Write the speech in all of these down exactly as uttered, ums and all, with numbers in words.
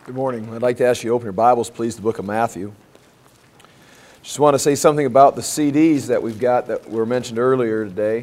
Good morning. I'd like to ask you to open your Bibles, please, to the book of Matthew. Just want to say something about the C Ds that we've got that were mentioned earlier today,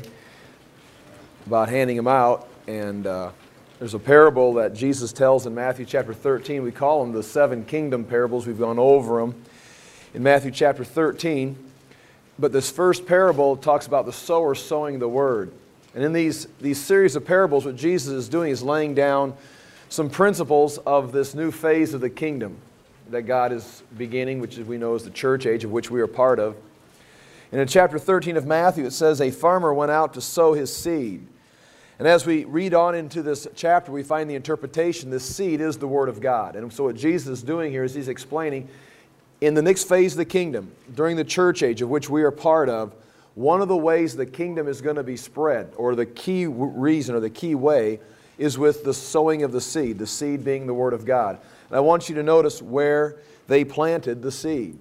about handing them out. And uh, there's a parable that Jesus tells in Matthew chapter thirteen. We call them the seven kingdom parables. We've gone over them in Matthew chapter thirteen. But this first parable talks about the sower sowing the word. And in these, these series of parables, what Jesus is doing is laying down some principles of this new phase of the kingdom that God is beginning, which we know is the church age, of which we are part of. And in chapter thirteen of Matthew, it says, a farmer went out to sow his seed. And as we read on into this chapter, we find the interpretation, this seed is the Word of God. And so what Jesus is doing here is He's explaining, in the next phase of the kingdom, during the church age, of which we are part of, one of the ways the kingdom is going to be spread, or the key reason, or the key way, is with the sowing of the seed, the seed being the Word of God. And I want you to notice where they planted the seed.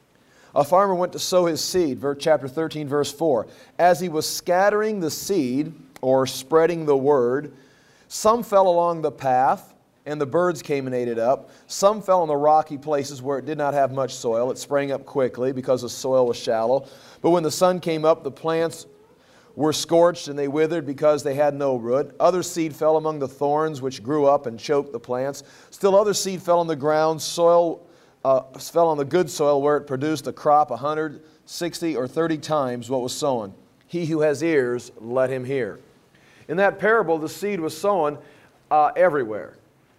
A farmer went to sow his seed, chapter thirteen, verse four. As he was scattering the seed, or spreading the word, some fell along the path, and the birds came and ate it up. Some fell in the rocky places where it did not have much soil. It sprang up quickly because the soil was shallow. But when the sun came up, the plants were scorched and they withered because they had no root. Other seed fell among the thorns, which grew up and choked the plants. Still other seed fell on the ground, soil uh, fell on the good soil, where it produced a crop a hundred, sixty, or thirty times what was sown. He who has ears, let him hear. In that parable, the seed was sown uh, everywhere.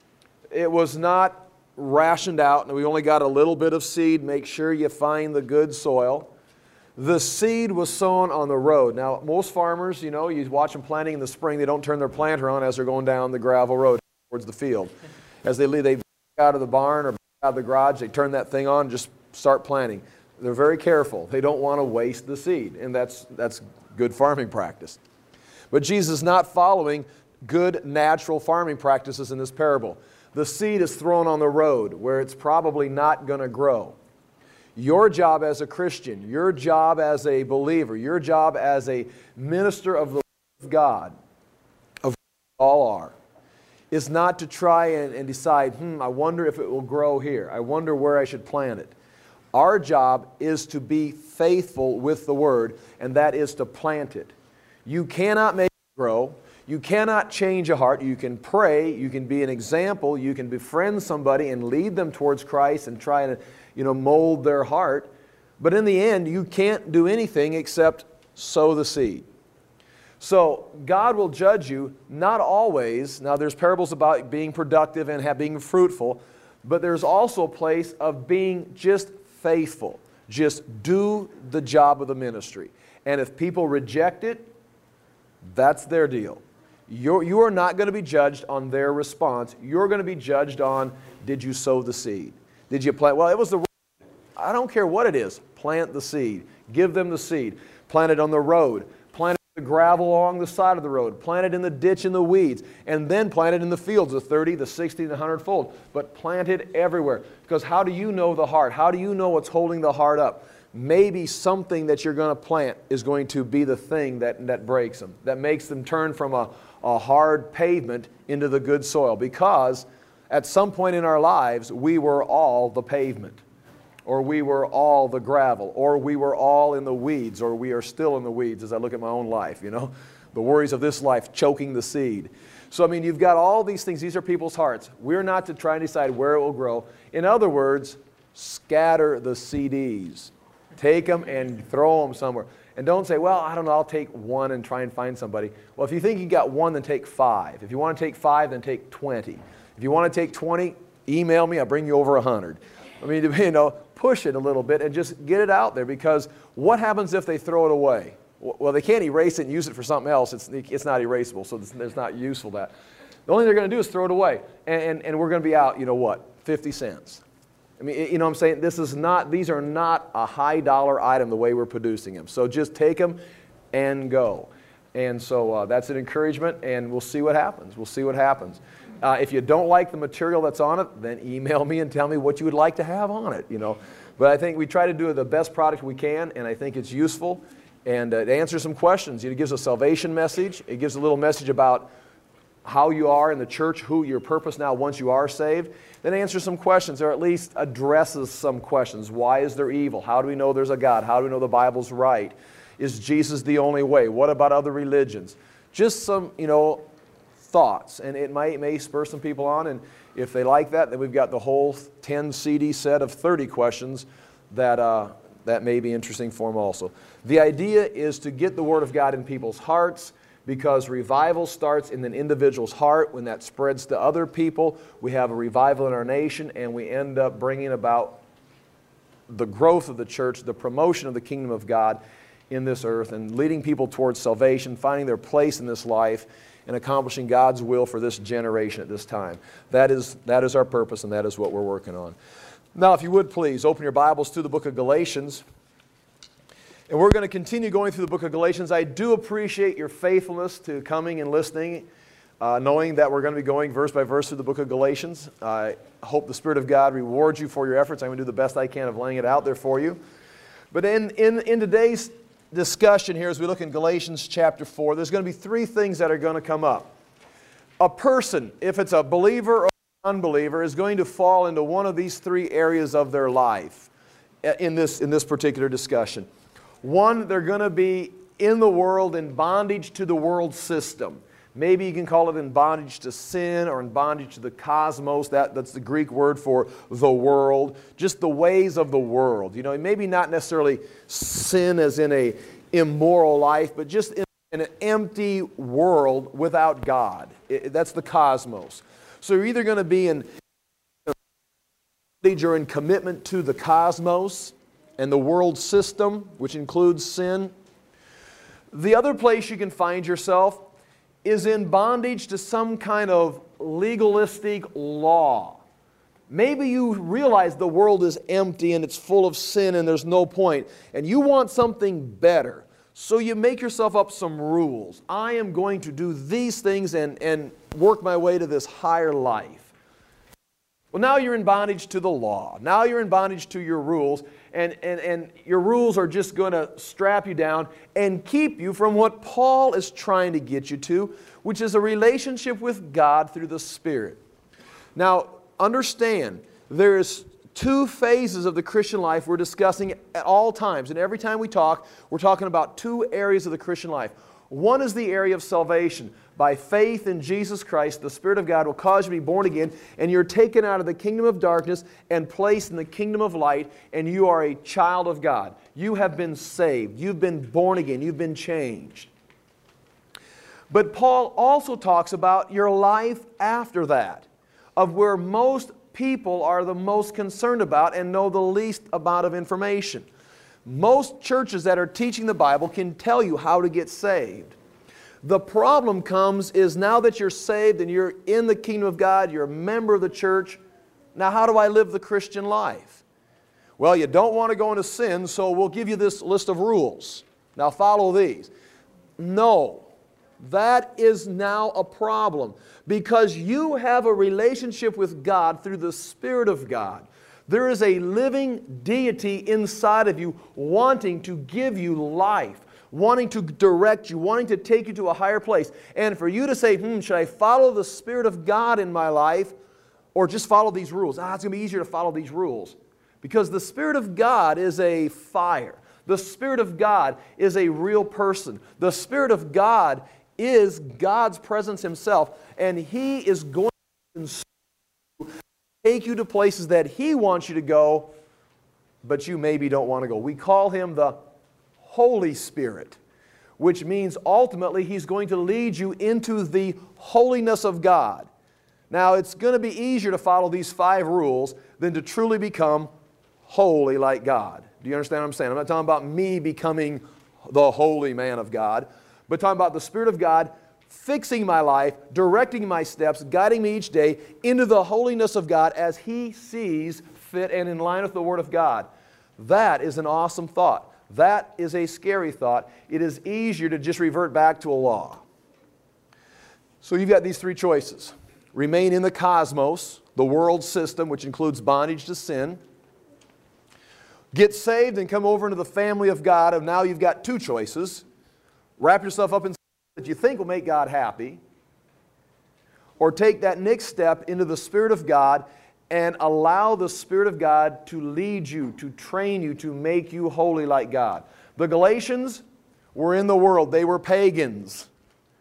It was not rationed out, and we only got a little bit of seed. Make sure you find the good soil. The seed was sown on the road. Now, most farmers, you know, you watch them planting in the spring, they don't turn their planter on as they're going down the gravel road towards the field. As they leave, they back out of the barn or back out of the garage, they turn that thing on and just start planting. They're very careful. They don't want to waste the seed, and that's, that's good farming practice. But Jesus is not following good natural farming practices in this parable. The seed is thrown on the road where it's probably not going to grow. Your job as a Christian, your job as a believer, your job as a minister of the Word of God, of what we all are, is not to try and, and decide, hmm, I wonder if it will grow here. I wonder where I should plant it. Our job is to be faithful with the Word, and that is to plant it. You cannot make it grow. You cannot change a heart. You can pray. You can be an example. You can befriend somebody and lead them towards Christ and try to, you know, mold their heart. But in the end, you can't do anything except sow the seed. So God will judge you, not always. Now there's parables about being productive and have, being fruitful, but there's also a place of being just faithful. Just do the job of the ministry. And if people reject it, that's their deal. You're, you are not going to be judged on their response. You're going to be judged on, did you sow the seed? Did you plant? Well, it was the... I don't care what it is. Plant the seed. Give them the seed. Plant it on the road. Plant it in the gravel along the side of the road. Plant it in the ditch in the weeds. And then plant it in the fields, the thirty, the sixty, the hundred fold. But plant it everywhere. Because how do you know the heart? How do you know what's holding the heart up? Maybe something that you're going to plant is going to be the thing that, that breaks them, that makes them turn from a, a hard pavement into the good soil. Because at some point in our lives, we were all the pavement, or we were all the gravel, or we were all in the weeds, or we are still in the weeds as I look at my own life, you know. The worries of this life choking the seed. So, I mean, you've got all these things. These are people's hearts. We're not to try and decide where it will grow. In other words, scatter the C Ds. Take them and throw them somewhere. And don't say, well, I don't know, I'll take one and try and find somebody. Well, if you think you got one, then take five. If you want to take five, then take twenty. If you want to take twenty, email me, I'll bring you over a hundred. I mean, you know, push it a little bit and just get it out there, because what happens if they throw it away? Well, they can't erase it and use it for something else. It's, it's not erasable, so it's, it's not useful that. The only thing they're going to do is throw it away. And, and, and we're going to be out, you know what, fifty cents. I mean, you know what I'm saying? This is not, these are not a high dollar item the way we're producing them. So just take them and go. And so uh, that's an encouragement, and we'll see what happens. We'll see what happens. Uh, if you don't like the material that's on it, then email me and tell me what you would like to have on it, you know. But I think we try to do the best product we can, and I think it's useful. And uh, it answers some questions. It gives a salvation message. It gives a little message about how you are in the church, who your purpose now once you are saved. Then answer some questions, or at least addresses some questions. Why is there evil? How do we know there's a God? How do we know the Bible's right? Is Jesus the only way? What about other religions? Just some, you know, thoughts. And it might may spur some people on, and if they like that, then we've got the whole ten C D set of thirty questions that, uh, that may be interesting for them also. The idea is to get the Word of God in people's hearts, because revival starts in an individual's heart. When that spreads to other people, we have a revival in our nation, and we end up bringing about the growth of the church, the promotion of the kingdom of God in this earth, and leading people towards salvation, finding their place in this life, and accomplishing God's will for this generation at this time. That is, that is our purpose, and that is what we're working on. Now, if you would please, open your Bibles to the book of Galatians. And we're going to continue going through the book of Galatians. I do appreciate your faithfulness to coming and listening, uh, knowing that we're going to be going verse by verse through the book of Galatians. I hope the Spirit of God rewards you for your efforts. I'm going to do the best I can of laying it out there for you. But in, in, in today's discussion here, as we look in Galatians chapter four, there's going to be three things that are going to come up. A person, if it's a believer or an unbeliever, is going to fall into one of these three areas of their life in this, in this particular discussion. One, they're going to be in the world, in bondage to the world system. Maybe you can call it in bondage to sin or in bondage to the cosmos. That, that's the Greek word for the world. Just the ways of the world. You know, maybe not necessarily sin as in a immoral life, but just in, in an empty world without God. It, that's the cosmos. So you're either going to be in bondage or in commitment to the cosmos and the world system, which includes sin. The other place you can find yourself is in bondage to some kind of legalistic law. Maybe you realize the world is empty and it's full of sin and there's no point, and you want something better. So you make yourself up some rules. I am going to do these things and, and work my way to this higher life. Well, now you're in bondage to the law. Now you're in bondage to your rules, and, and, and your rules are just going to strap you down and keep you from what Paul is trying to get you to, which is a relationship with God through the Spirit. Now, understand, there's two phases of the Christian life we're discussing at all times, and every time we talk, we're talking about two areas of the Christian life. One is the area of salvation. By faith in Jesus Christ, the Spirit of God will cause you to be born again, and you're taken out of the kingdom of darkness and placed in the kingdom of light, and you are a child of God. You have been saved. You've been born again. You've been changed. But Paul also talks about your life after that, of where most people are the most concerned about and know the least amount of information. Most churches that are teaching the Bible can tell you how to get saved. The problem comes is now that you're saved and you're in the kingdom of God, you're a member of the church, now how do I live the Christian life? Well, you don't want to go into sin, so we'll give you this list of rules. Now follow these. No, that is now a problem, because you have a relationship with God through the Spirit of God. There is a living deity inside of you wanting to give you life, wanting to direct you, wanting to take you to a higher place. And for you to say, hmm, should I follow the Spirit of God in my life or just follow these rules? Ah, it's going to be easier to follow these rules. Because the Spirit of God is a fire. The Spirit of God is a real person. The Spirit of God is God's presence Himself, and He is going to take you to places that He wants you to go, but you maybe don't want to go. We call Him the Holy Spirit, which means ultimately He's going to lead you into the holiness of God. Now, it's going to be easier to follow these five rules than to truly become holy like God. Do you understand what I'm saying? I'm not talking about me becoming the holy man of God, but talking about the Spirit of God fixing my life, directing my steps, guiding me each day into the holiness of God as He sees fit and in line with the Word of God. That is an awesome thought. That is a scary thought. It is easier to just revert back to a law. So you've got these three choices. Remain in the cosmos, the world system, which includes bondage to sin. Get saved and come over into the family of God, and now you've got two choices. Wrap yourself up in something that you think will make God happy, or take that next step into the Spirit of God and allow the Spirit of God to lead you, to train you, to make you holy like God. The Galatians were in the world. They were pagans.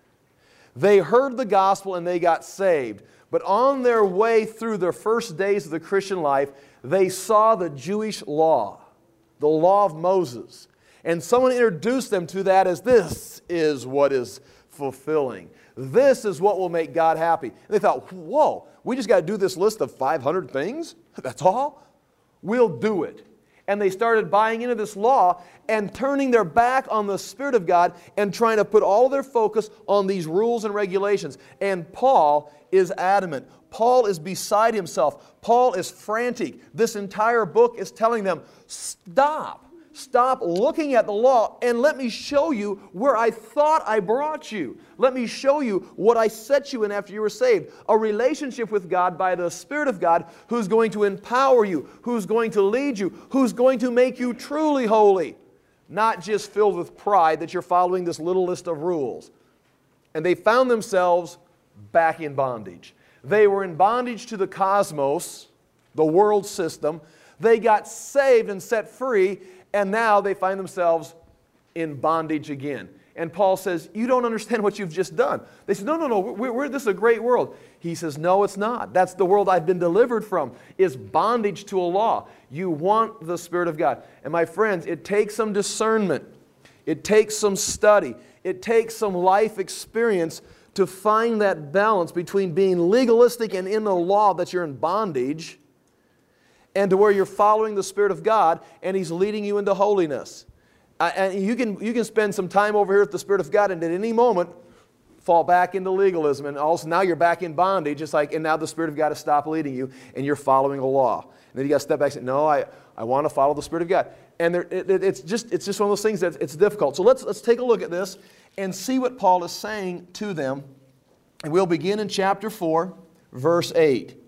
They heard the gospel and they got saved. But on their way through their first days of the Christian life, they saw the Jewish law, the law of Moses. And someone introduced them to that as, this is what is fulfilling. This is what will make God happy. And they thought, whoa, we just got to do this list of five hundred things? That's all? We'll do it. And they started buying into this law and turning their back on the Spirit of God and trying to put all of their focus on these rules and regulations. And Paul is adamant. Paul is beside himself. Paul is frantic. This entire book is telling them, stop. Stop looking at the law and let me show you where I thought I brought you. Let me show you what I set you in after you were saved. A relationship with God by the Spirit of God who's going to empower you, who's going to lead you, who's going to make you truly holy. Not just filled with pride that you're following this little list of rules. And they found themselves back in bondage. They were in bondage to the cosmos, the world system. They got saved and set free, and now they find themselves in bondage again. And Paul says, you don't understand what you've just done. They said, no, no, no, we're, we're, this is a great world. He says, no, it's not. That's the world I've been delivered from, is bondage to a law. You want the Spirit of God. And my friends, it takes some discernment. It takes some study. It takes some life experience to find that balance between being legalistic and in the law that you're in bondage, and to where you're following the Spirit of God and He's leading you into holiness. Uh, and you can, you can spend some time over here with the Spirit of God and at any moment fall back into legalism. And also now you're back in bondage. It's like, and now the Spirit of God has stopped leading you and you're following a law. And then you got to step back and say, no, I, I want to follow the Spirit of God. And there, it, it, it's, just, it's just one of those things that it's difficult. So let's, let's take a look at this and see what Paul is saying to them. And we'll begin in chapter four, verse eight.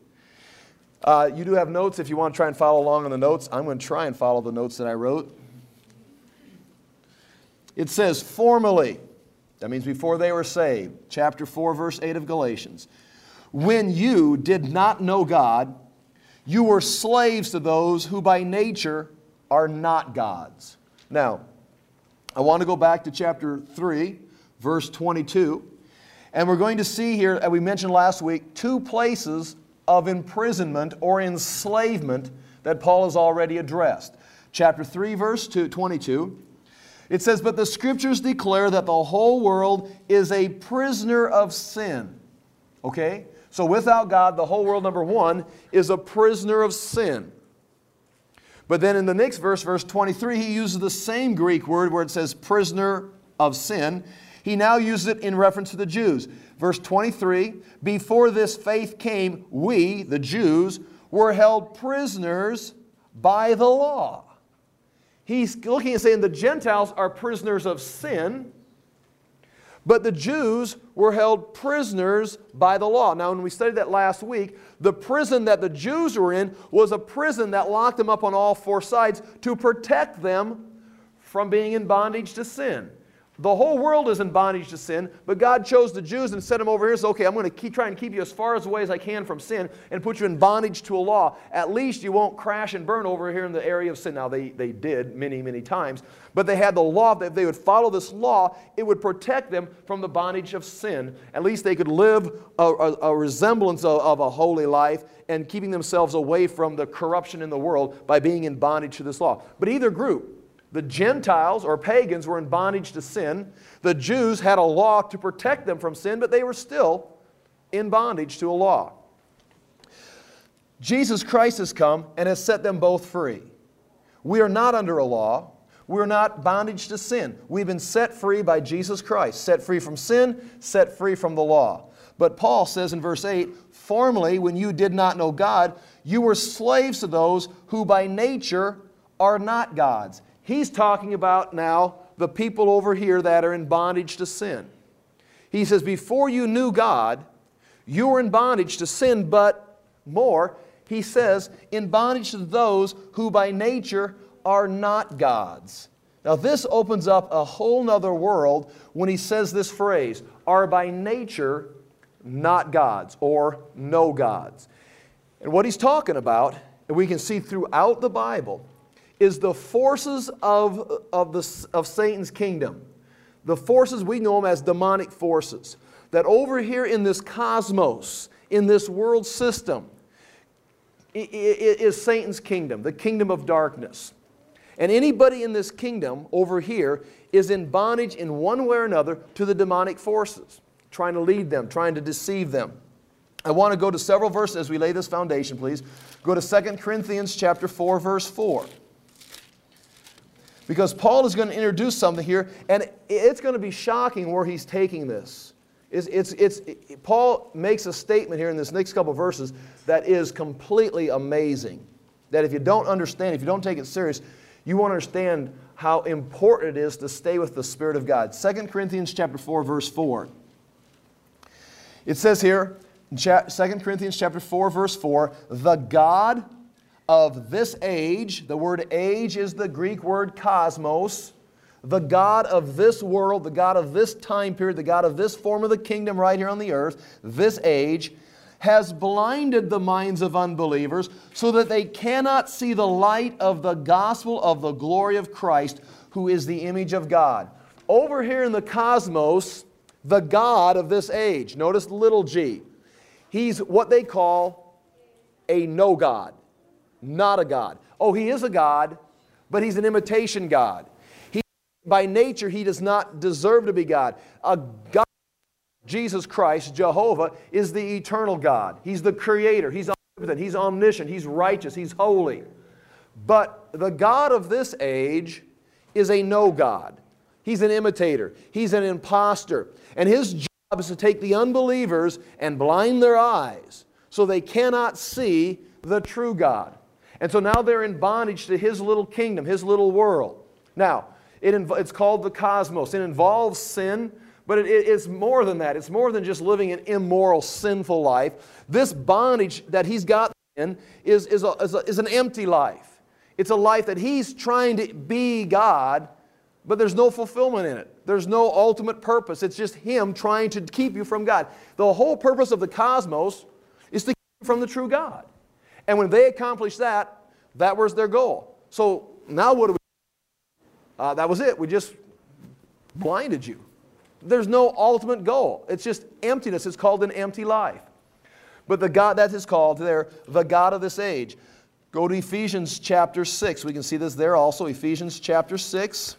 Uh, you do have notes if you want to try and follow along on the notes. I'm going to try and follow the notes that I wrote. It says, formerly, that means before they were saved, chapter four, verse eight of Galatians. When you did not know God, you were slaves to those who by nature are not gods. Now, I want to go back to chapter three, verse twenty-two. And we're going to see here, as we mentioned last week, two places of imprisonment or enslavement that Paul has already addressed. Chapter three, verse twenty-two, it says, but the Scriptures declare that the whole world is a prisoner of sin. Okay? So without God, the whole world, number one, is a prisoner of sin. But then in the next verse, verse twenty-three, he uses the same Greek word where it says prisoner of sin. He now uses it in reference to the Jews. Verse twenty-three, before this faith came, we, the Jews, were held prisoners by the law. He's looking and saying the Gentiles are prisoners of sin, but the Jews were held prisoners by the law. Now, when we studied that last week, the prison that the Jews were in was a prison that locked them up on all four sides to protect them from being in bondage to sin. The whole world is in bondage to sin, but God chose the Jews and set them over here. So, okay, I'm going to keep trying to keep you as far away as I can from sin and put you in bondage to a law. At least you won't crash and burn over here in the area of sin. Now, they, they did many, many times, but they had the law that if they would follow this law, it would protect them from the bondage of sin. At least they could live a, a, a resemblance of, of a holy life and keeping themselves away from the corruption in the world by being in bondage to this law. But either group, the Gentiles or pagans were in bondage to sin. The Jews had a law to protect them from sin, but they were still in bondage to a law. Jesus Christ has come and has set them both free. We are not under a law. We are not bondage to sin. We've been set free by Jesus Christ. Set free from sin, set free from the law. But Paul says in verse eight, formerly when you did not know God, you were slaves to those who by nature are not gods. He's talking about now the people over here that are in bondage to sin. He says, before you knew God, you were in bondage to sin, but more, he says, in bondage to those who by nature are not gods. Now this opens up a whole nother world when he says this phrase, are by nature not gods or no gods. And what he's talking about, and we can see throughout the Bible, is the forces of, of, the, of Satan's kingdom. The forces, we know them as demonic forces. That over here in this cosmos, in this world system, is Satan's kingdom, the kingdom of darkness. And anybody in this kingdom over here is in bondage in one way or another to the demonic forces, trying to lead them, trying to deceive them. I want to go to several verses as we lay this foundation, please. Go to Second Corinthians chapter four, verse four. Because Paul is going to introduce something here, and it's going to be shocking where he's taking this. It's, it's, it's, it, Paul makes a statement here in this next couple of verses that is completely amazing. That if you don't understand, if you don't take it serious, you won't understand how important it is to stay with the Spirit of God. Second Corinthians chapter four, verse four. It says here, in Second Corinthians chapter four, verse four, the God of this age, the word age is the Greek word cosmos, the God of this world, the God of this time period, the God of this form of the kingdom right here on the earth, this age, has blinded the minds of unbelievers so that they cannot see the light of the gospel of the glory of Christ, who is the image of God. Over here in the cosmos, the God of this age, notice little g, he's what they call a no God, not a God. Oh, he is a God, but he's an imitation God. He, by nature, he does not deserve to be God. A God, Jesus Christ, Jehovah, is the eternal God. He's the creator. He's omnipotent. He's omniscient. He's righteous. He's holy. But the God of this age is a no God. He's an imitator. He's an imposter. And his job is to take the unbelievers and blind their eyes so they cannot see the true God. And so now they're in bondage to his little kingdom, his little world. Now, it inv- it's called the cosmos. It involves sin. But it, it's more than that. It's more than just living an immoral, sinful life. This bondage that he's got in is, is, a, is, a, is an empty life. It's a life that he's trying to be God, but there's no fulfillment in it. There's no ultimate purpose. It's just him trying to keep you from God. The whole purpose of the cosmos is to keep you from the true God. And when they accomplish that, that was their goal. So now what do we do? Uh, that was it. We just blinded you. There's no ultimate goal. It's just emptiness. It's called an empty life. But the God that is called there, the God of this age. Go to Ephesians chapter six. We can see this there also. Ephesians chapter six.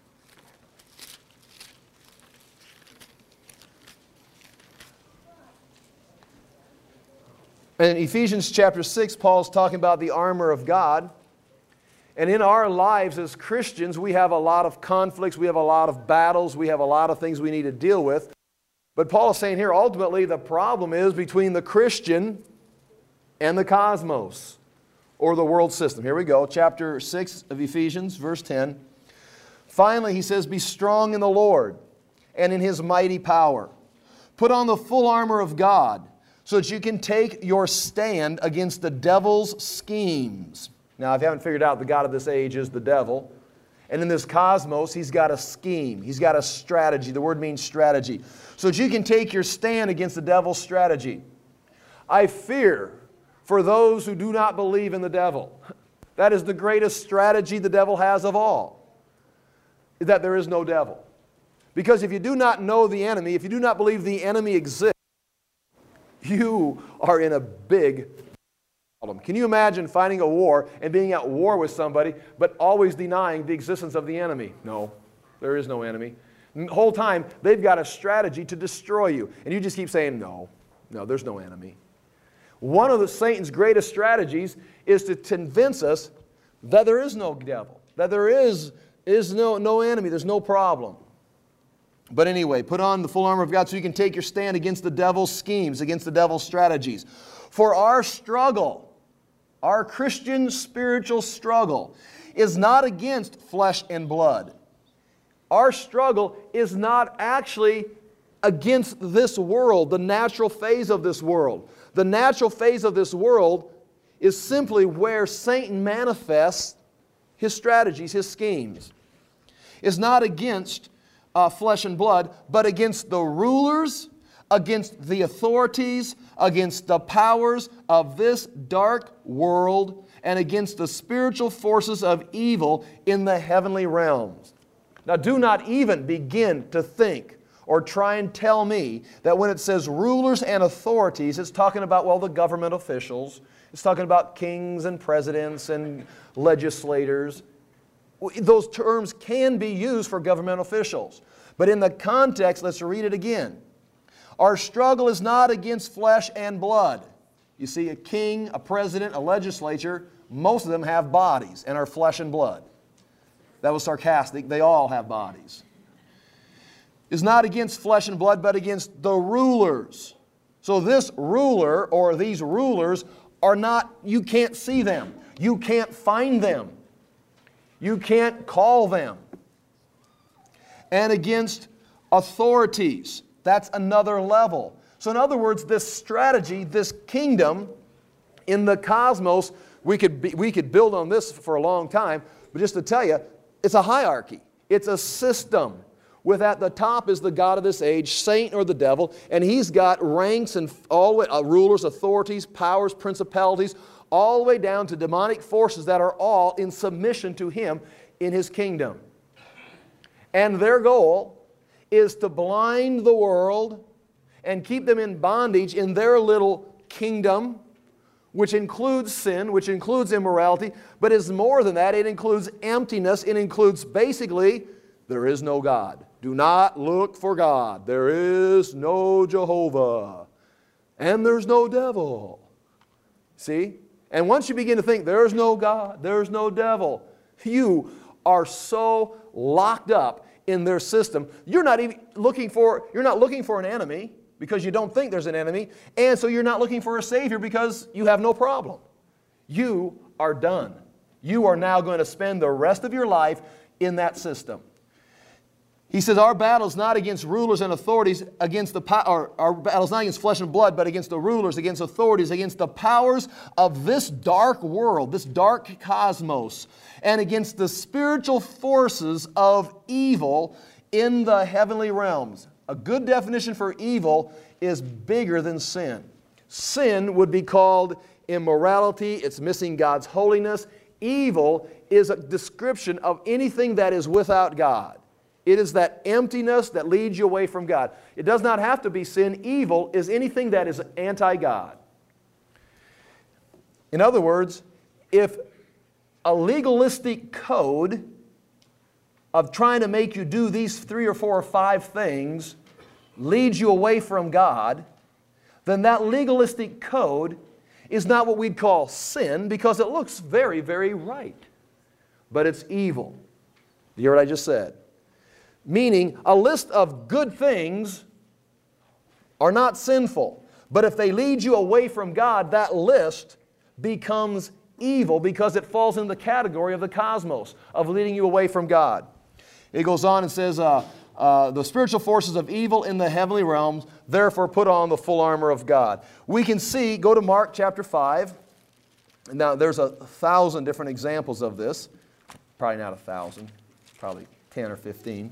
And in Ephesians chapter six, Paul's talking about the armor of God. And in our lives as Christians, we have a lot of conflicts, we have a lot of battles, we have a lot of things we need to deal with. But Paul is saying here, ultimately, the problem is between the Christian and the cosmos, or the world system. Here we go, chapter six of Ephesians, verse ten. Finally, he says, be strong in the Lord and in His mighty power. Put on the full armor of God so that you can take your stand against the devil's schemes. Now, if you haven't figured out, the God of this age is the devil. And in this cosmos, he's got a scheme. He's got a strategy. The word means strategy. So that you can take your stand against the devil's strategy. I fear for those who do not believe in the devil. That is the greatest strategy the devil has of all. Is that there is no devil. Because if you do not know the enemy, if you do not believe the enemy exists, you are in a big problem. Can you imagine fighting a war and being at war with somebody, but always denying the existence of the enemy? No, there is no enemy. The whole time, they've got a strategy to destroy you. And you just keep saying, no, no, there's no enemy. One of the Satan's greatest strategies is to convince us that there is no devil, that there is, is no, no enemy, there's no problem. But anyway, put on the full armor of God so you can take your stand against the devil's schemes, against the devil's strategies. For our struggle, our Christian spiritual struggle, is not against flesh and blood. Our struggle is not actually against this world, the natural phase of this world. The natural phase of this world is simply where Satan manifests his strategies, his schemes. It's not against uh, flesh and blood, but against the rulers, against the authorities, against the powers of this dark world, and against the spiritual forces of evil in the heavenly realms. Now, do not even begin to think or try and tell me that when it says rulers and authorities, it's talking about, well, the government officials. It's talking about kings and presidents and legislators. Those terms can be used for government officials. But in the context, let's read it again. Our struggle is not against flesh and blood. You see, a king, a president, a legislature, most of them have bodies and are flesh and blood. That was sarcastic. They all have bodies. Is not against flesh and blood, but against the rulers. So this ruler or these rulers are not, you can't see them. You can't find them. You can't call them. And against authorities. That's another level. So in other words, this strategy, this kingdom in the cosmos, we could, be, we could build on this for a long time, but just to tell you, it's a hierarchy. It's a system. With at the top is the god of this age, Satan or the devil, and he's got ranks and all the way, uh, rulers, authorities, powers, principalities, all the way down to demonic forces that are all in submission to him in his kingdom. And their goal is to blind the world and keep them in bondage in their little kingdom, which includes sin, which includes immorality, but is more than that. It includes emptiness. It includes basically, there is no God. Do not look for God. There is no Jehovah. And there's no devil. See? And once you begin to think there's no God, there's no devil, you are so locked up in their system. You're not even looking for, you're not looking for an enemy because you don't think there's an enemy, and so you're not looking for a Savior because you have no problem. You are done. You are now going to spend the rest of your life in that system. He says, our battle is not against rulers and authorities, against the power. Our battle is not against flesh and blood, but against the rulers, against authorities, against the powers of this dark world, this dark cosmos, and against the spiritual forces of evil in the heavenly realms. A good definition for evil is bigger than sin. Sin would be called immorality. It's missing God's holiness. Evil is a description of anything that is without God. It is that emptiness that leads you away from God. It does not have to be sin. Evil is anything that is anti-God. In other words, if a legalistic code of trying to make you do these three or four or five things leads you away from God, then that legalistic code is not what we'd call sin because it looks very, very right. But it's evil. You hear what I just said? Meaning, a list of good things are not sinful. But if they lead you away from God, that list becomes evil because it falls in the category of the cosmos, of leading you away from God. It goes on and says, uh, uh, the spiritual forces of evil in the heavenly realms, therefore put on the full armor of God. We can see, go to Mark chapter five. Now, there's a thousand different examples of this. Probably not a thousand, probably ten or fifteen.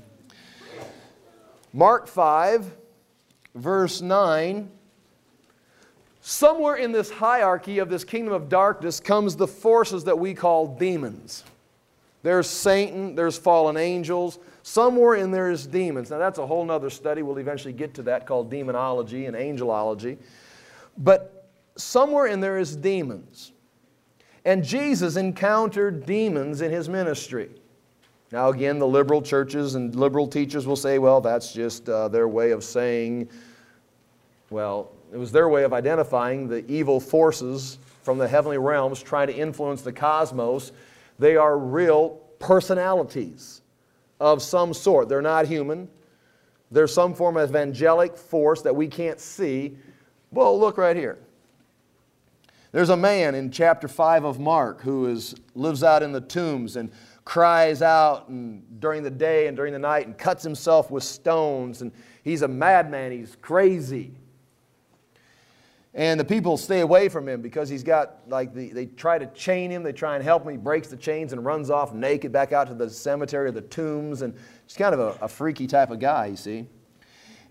Mark five, verse nine, somewhere in this hierarchy of this kingdom of darkness comes the forces that we call demons. There's Satan, there's fallen angels, somewhere in there is demons. Now that's a whole other study, we'll eventually get to that, called demonology and angelology. But somewhere in there is demons. And Jesus encountered demons in His ministry. Now again, the liberal churches and liberal teachers will say, well, that's just uh, their way of saying, well, it was their way of identifying the evil forces from the heavenly realms trying to influence the cosmos. They are real personalities of some sort. They're not human. There's some form of angelic force that we can't see. Well, look right here. There's a man in chapter five of Mark who is, lives out in the tombs and cries out and during the day and during the night and cuts himself with stones. And he's a madman. He's crazy. And the people stay away from him because he's got, like, the, they try to chain him. They try and help him. He breaks the chains and runs off naked back out to the cemetery or the tombs. And he's kind of a, a freaky type of guy, you see.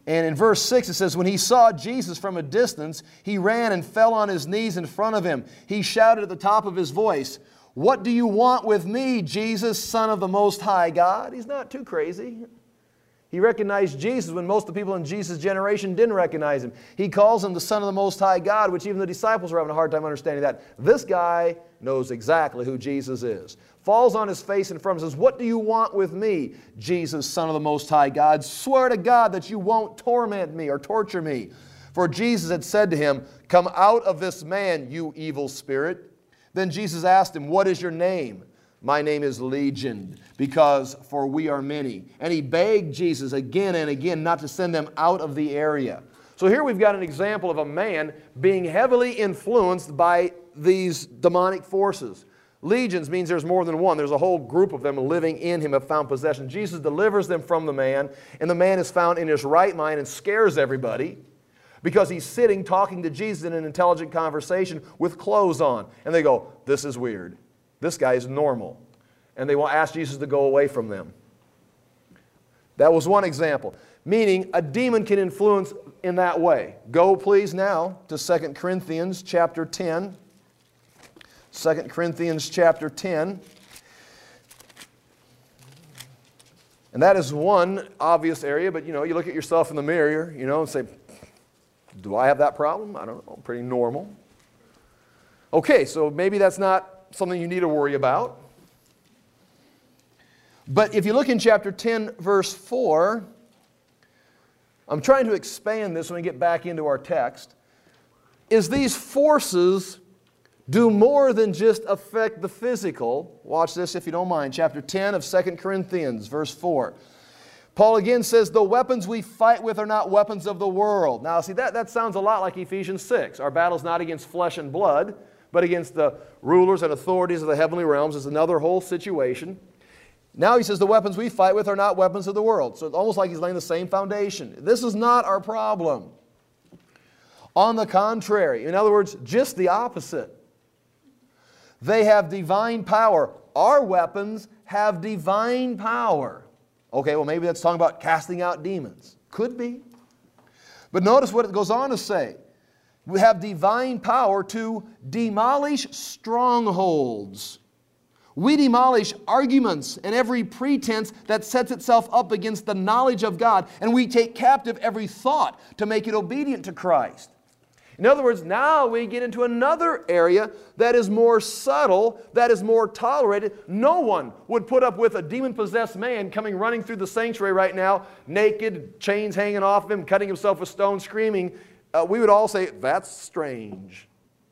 And in verse six it says, when he saw Jesus from a distance, he ran and fell on his knees in front of him. He shouted at the top of his voice, "What do you want with me, Jesus, Son of the Most High God?" He's not too crazy. He recognized Jesus when most of the people in Jesus' generation didn't recognize Him. He calls Him the Son of the Most High God, which even the disciples were having a hard time understanding that. This guy knows exactly who Jesus is. Falls on his face in front of him and says, "What do you want with me, Jesus, Son of the Most High God? Swear to God that you won't torment me or torture me." For Jesus had said to him, "Come out of this man, you evil spirit." Then Jesus asked him, "What is your name?" "My name is Legion, because for we are many." And he begged Jesus again and again not to send them out of the area. So here we've got an example of a man being heavily influenced by these demonic forces. Legions means there's more than one. There's a whole group of them living in him have found possession. Jesus delivers them from the man, and the man is found in his right mind and scares everybody because he's sitting talking to Jesus in an intelligent conversation with clothes on. And they go, "This is weird. This guy is normal." And they will ask Jesus to go away from them. That was one example. Meaning a demon can influence in that way. Go please now to Second Corinthians chapter ten. Second Corinthians chapter ten. And that is one obvious area, but you know, you look at yourself in the mirror, you know, and say, do I have that problem? I don't know, pretty normal. Okay, so maybe that's not something you need to worry about. But if you look in chapter ten, verse four, I'm trying to expand this when we get back into our text, is these forces do more than just affect the physical. Watch this if you don't mind. Chapter ten of Second Corinthians, verse four. Paul again says, "The weapons we fight with are not weapons of the world." Now, see, that, that sounds a lot like Ephesians six. Our battle's not against flesh and blood, but against the rulers and authorities of the heavenly realms. It's another whole situation. Now he says the weapons we fight with are not weapons of the world. So it's almost like he's laying the same foundation. This is not our problem. On the contrary, in other words, just the opposite. They have divine power. Our weapons have divine power. Okay, well maybe that's talking about casting out demons. Could be. But notice what it goes on to say. We have divine power to demolish strongholds. We demolish arguments and every pretense that sets itself up against the knowledge of God, and we take captive every thought to make it obedient to Christ. In other words, now we get into another area that is more subtle, that is more tolerated. No one would put up with a demon-possessed man coming running through the sanctuary right now, naked, chains hanging off him, cutting himself with stones, screaming. Uh, we would all say, that's strange.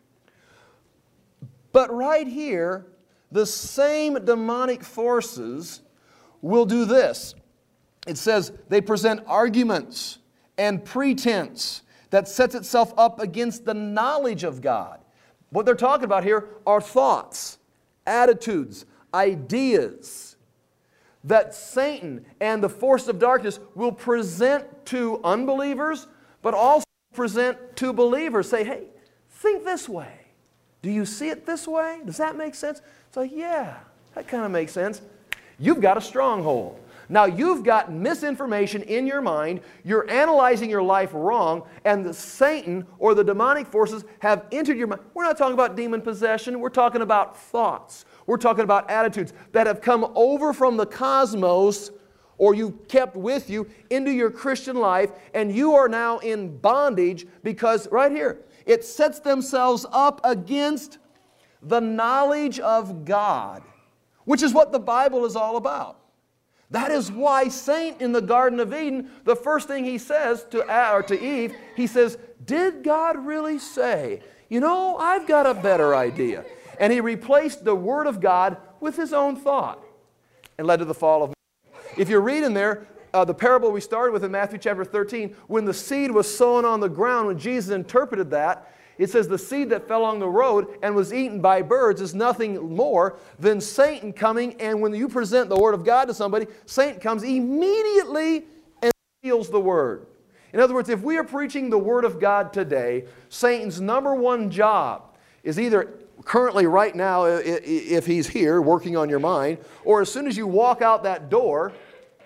But right here, the same demonic forces will do this. It says they present arguments and pretense that sets itself up against the knowledge of God. What they're talking about here are thoughts, attitudes, ideas that Satan and the force of darkness will present to unbelievers, but also present to believers. Say, hey, think this way. Do you see it this way? Does that make sense? It's like, yeah, that kind of makes sense. You've got a stronghold. Now, you've got misinformation in your mind. You're analyzing your life wrong, and the Satan or the demonic forces have entered your mind. We're not talking about demon possession. We're talking about thoughts. We're talking about attitudes that have come over from the cosmos, or you've kept with you into your Christian life, and you are now in bondage because, right here, it sets themselves up against the knowledge of God, which is what the Bible is all about. That is why Satan in the Garden of Eden, the first thing he says to, or to Eve, he says, did God really say? You know, I've got a better idea. And he replaced the Word of God with his own thought and led to the fall of man. If you read in there, uh, the parable we started with in Matthew chapter thirteen, when the seed was sown on the ground, when Jesus interpreted that, it says the seed that fell on the road and was eaten by birds is nothing more than Satan coming, and when you present the Word of God to somebody, Satan comes immediately and steals the Word. In other words, if we are preaching the Word of God today, Satan's number one job is either currently right now, if he's here working on your mind, or as soon as you walk out that door,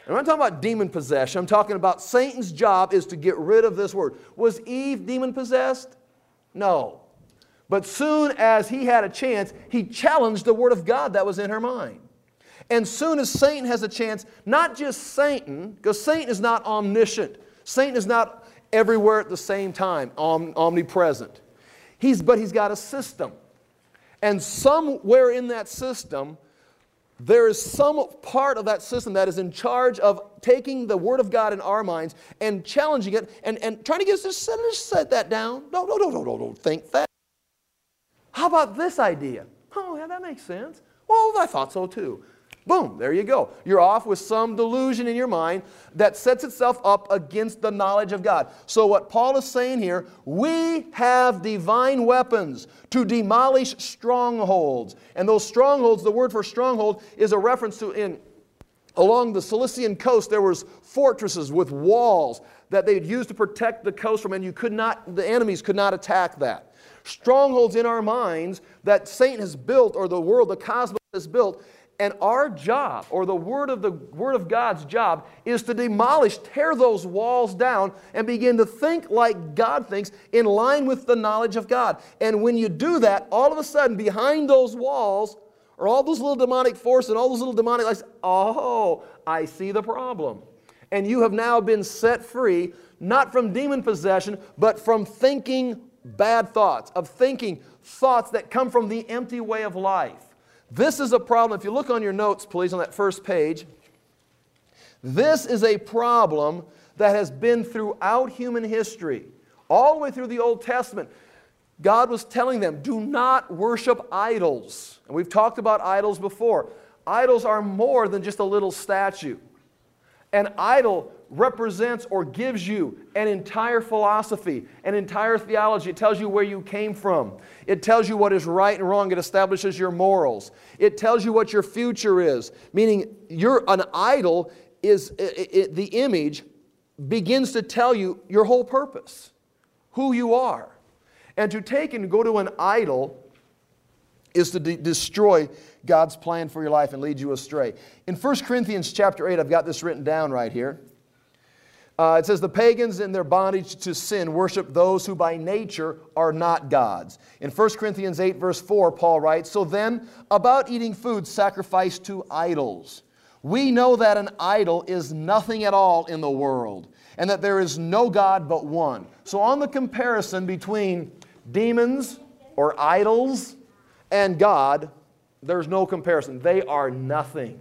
And when I'm talking about demon possession, I'm talking about Satan's job is to get rid of this word. Was Eve demon possessed? No. But soon as he had a chance, he challenged the word of God that was in her mind. And soon as Satan has a chance, not just Satan, because Satan is not omniscient. Satan is not everywhere at the same time, om omnipresent. He's, but he's got a system. And somewhere in that system, there is some part of that system that is in charge of taking the Word of God in our minds and challenging it and, and trying to get us to set, just set that down. No, no, no, no, no, don't think that. How about this idea? Oh, yeah, that makes sense. Well, I thought so too. Boom, there you go. You're off with some delusion in your mind that sets itself up against the knowledge of God. So what Paul is saying here, we have divine weapons to demolish strongholds. And those strongholds, the word for stronghold is a reference to in along the Cilician coast there was fortresses with walls that they'd use to protect the coast from, and you could not, the enemies could not attack that. Strongholds in our minds that Satan has built, or the world, the cosmos has built. And our job, or the word of the Word of God's job, is to demolish, tear those walls down, and begin to think like God thinks, in line with the knowledge of God. And when you do that, all of a sudden, behind those walls, are all those little demonic forces and all those little demonic lights. Oh, I see the problem. And you have now been set free, not from demon possession, but from thinking bad thoughts, of thinking thoughts that come from the empty way of life. This is a problem. If you look on your notes, please, on that first page, this is a problem that has been throughout human history, all the way through the Old Testament. God was telling them, do not worship idols. And we've talked about idols before. Idols are more than just a little statue. An idol represents or gives you an entire philosophy, an entire theology. It tells you where you came from. It tells you what is right and wrong. It establishes your morals. It tells you what your future is. Meaning, you're, an idol is it, it, the image begins to tell you your whole purpose, who you are. And to take and go to an idol is to de destroy God's plan for your life and lead you astray. In First Corinthians chapter eight, I've got this written down right here. Uh, it says, the pagans in their bondage to sin worship those who by nature are not gods. In First Corinthians eight verse four, Paul writes, so then, about eating food sacrificed to idols. We know that an idol is nothing at all in the world, and that there is no God but one. So on the comparison between demons or idols and God, there's no comparison. They are nothing.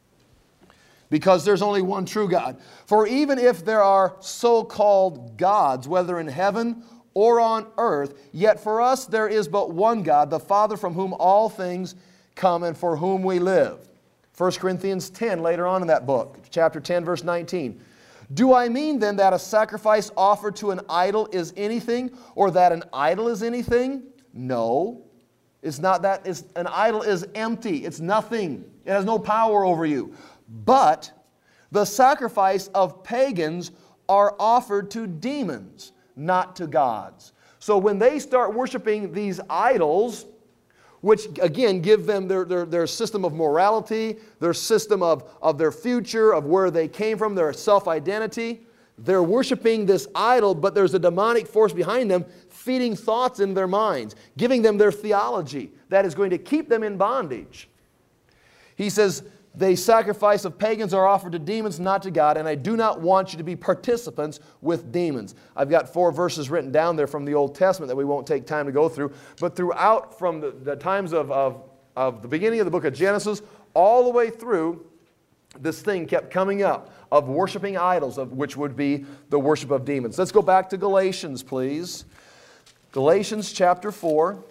Because there's only one true God. For even if there are so-called gods, whether in heaven or on earth, yet for us there is but one God, the Father, from whom all things come and for whom we live. First Corinthians ten, later on in that book, chapter ten, verse nineteen. Do I mean then that a sacrifice offered to an idol is anything, or that an idol is anything? No. It's not that. It's, an idol is empty. It's nothing. It has no power over you. But the sacrifice of pagans are offered to demons, not to gods. So when they start worshiping these idols, which again give them their, their, their system of morality, their system of, of their future, of where they came from, their self-identity, they're worshiping this idol, but there's a demonic force behind them feeding thoughts in their minds, giving them their theology that is going to keep them in bondage. He says, the sacrifice of pagans are offered to demons, not to God, and I do not want you to be participants with demons. I've got four verses written down there from the Old Testament that we won't take time to go through, but throughout from the, the times of, of, of the beginning of the book of Genesis all the way through, this thing kept coming up of worshiping idols, of which would be the worship of demons. Let's go back to Galatians, please. Galatians chapter four.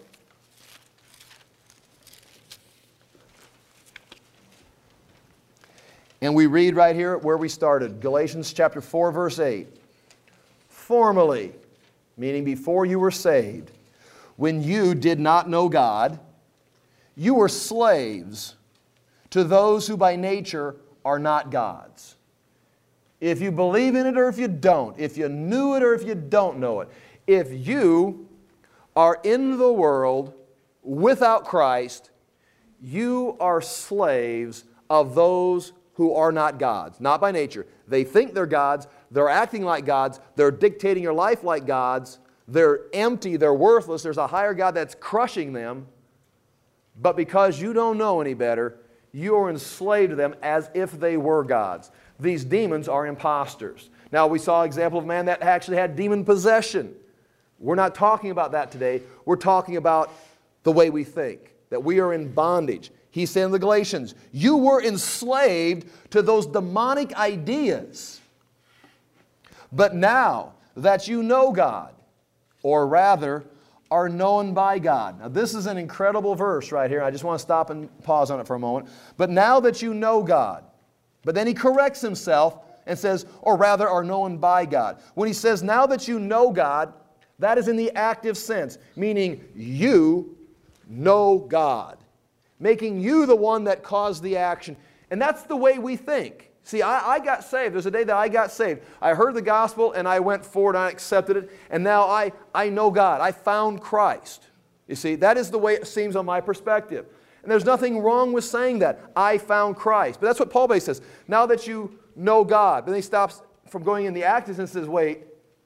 And we read right here where we started, Galatians chapter four, verse eight. Formerly, meaning before you were saved, when you did not know God, you were slaves to those who by nature are not gods. If you believe in it or if you don't, if you knew it or if you don't know it, if you are in the world without Christ, you are slaves of those who are not gods, not by nature. They think they're gods, they're acting like gods, they're dictating your life like gods, they're empty, they're worthless, there's a higher God that's crushing them. But because you don't know any better, you are enslaved to them as if they were gods. These demons are imposters. Now, we saw an example of a man that actually had demon possession. We're not talking about that today. We're talking about the way we think, that we are in bondage. He said in the Galatians, you were enslaved to those demonic ideas. But now that you know God, or rather, are known by God. Now, this is an incredible verse right here. I just want to stop and pause on it for a moment. But now that you know God, but then he corrects himself and says, or rather, are known by God. When he says, now that you know God, that is in the active sense, meaning you know God, making you the one that caused the action. And that's the way we think. See, I, I got saved. There's a day that I got saved. I heard the gospel and I went forward and I accepted it. And now I, I know God. I found Christ. You see, that is the way it seems on my perspective. And there's nothing wrong with saying that. I found Christ. But that's what Paul basically says. Now that you know God. But then he stops from going in the active and says, wait,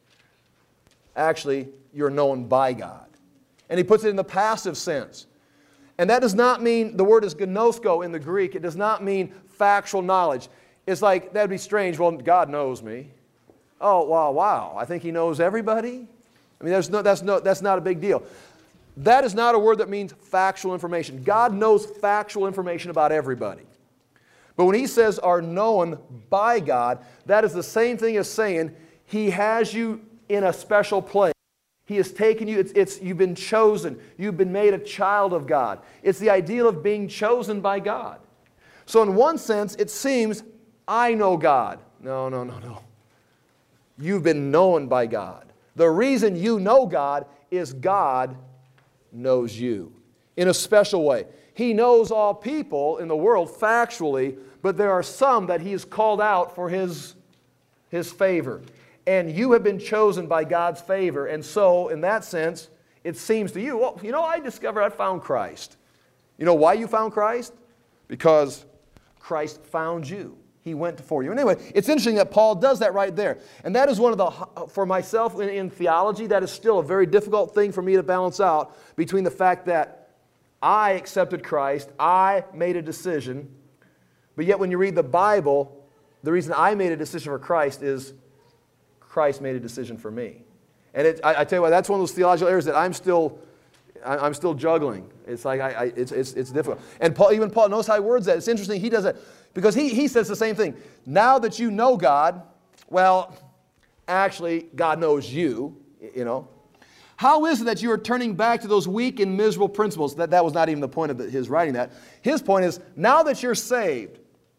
actually, you're known by God. And he puts it in the passive sense. And that does not mean, the word is gnosko in the Greek. It does not mean factual knowledge. It's like, that'd be strange. Well, God knows me. Oh, wow, wow. I think He knows everybody. I mean, there's no, that's, no, that's not a big deal. That is not a word that means factual information. God knows factual information about everybody. But when He says are known by God, that is the same thing as saying He has you in a special place. He has taken you, it's, it's, you've been chosen. You've been made a child of God. It's the ideal of being chosen by God. So in one sense, it seems, I know God. No, no, no, no. You've been known by God. The reason you know God is God knows you in a special way. He knows all people in the world factually, but there are some that He has called out for His, His favor. And you have been chosen by God's favor. And so, in that sense, it seems to you, well, you know, I discovered I found Christ. You know why you found Christ? Because Christ found you. He went for you. Anyway, it's interesting that Paul does that right there. And that is one of the, for myself in, in theology, that is still a very difficult thing for me to balance out between the fact that I accepted Christ, I made a decision, but yet when you read the Bible, the reason I made a decision for Christ is Christ made a decision for me. And it, I, I tell you what, that's one of those theological areas that I'm still, I, I'm still juggling. It's like, I, I, it's, it's, it's difficult. And Paul, even Paul knows how he words that. It's interesting, he does that. Because he, he says the same thing. Now that you know God, well, actually, God knows you, you know. How is it that you are turning back to those weak and miserable principles? That, that was not even the point of his writing that. His point is, now that you're saved,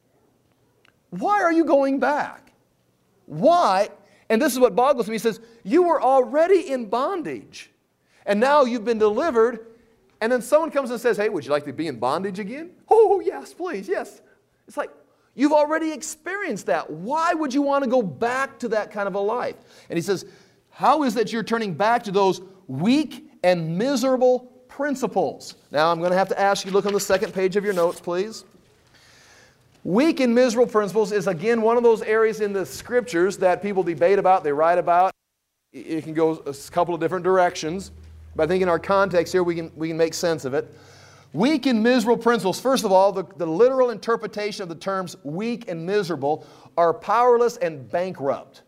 why are you going back? Why? And this is what boggles me. He says, you were already in bondage. And now you've been delivered. And then someone comes and says, hey, would you like to be in bondage again? Oh, yes, please, yes. It's like, you've already experienced that. Why would you want to go back to that kind of a life? And he says, how is that you're turning back to those weak and miserable principles? Now, I'm going to have to ask you, look on the second page of your notes, please. Weak and miserable principles is, again, one of those areas in the Scriptures that people debate about, they write about. It can go a couple of different directions. But I think in our context here, we can, we can make sense of it. Weak and miserable principles. First of all, the, the literal interpretation of the terms weak and miserable are powerless and bankrupt.